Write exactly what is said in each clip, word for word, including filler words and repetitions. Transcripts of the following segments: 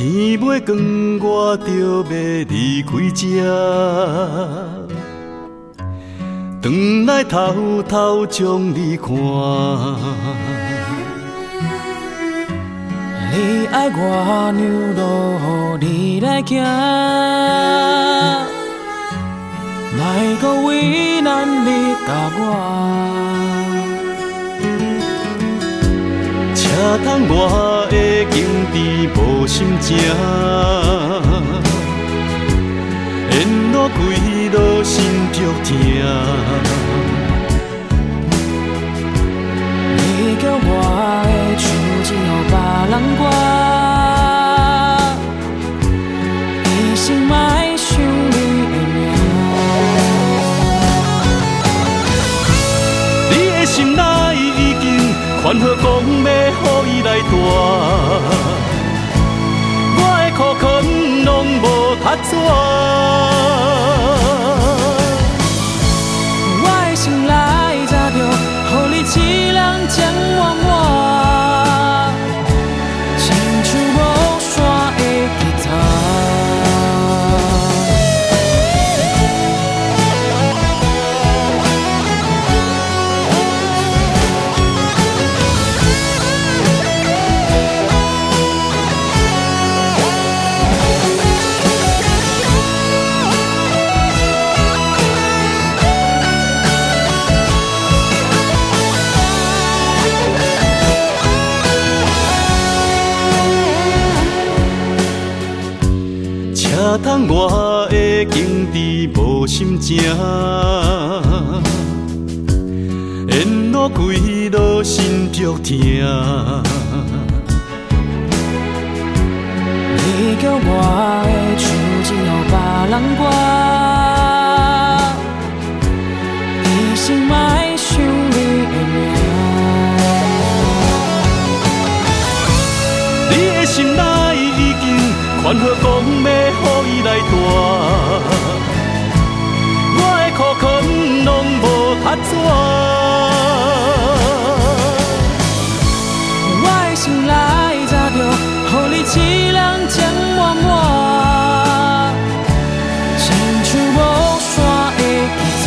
天袂光，我就要离开这，转来偷偷将你看。 你爱我牛路，你来行，莫搁为难你甲我。 车窗外的景致无心情，沿路开路心着疼。 你叫我的手指予别人刮，一生莫想你的名。 你的心内已经劝好讲要予伊来住，我的苦劝拢无拍纸。 我的心内早就予你一人将我满，亲像无线的吉他。 车窗外的景致无心情，沿路开路心着疼。 你叫我的手指予别人刮，一生莫想你的名。 你的心内已经劝好讲要予伊来住，我的苦劝拢无拍纸。 我的心内早就予你一人将我满，亲像无线的吉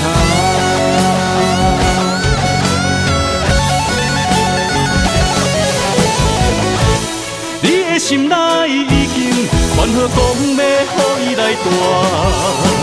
他。你的心内已经劝好讲要予伊来住。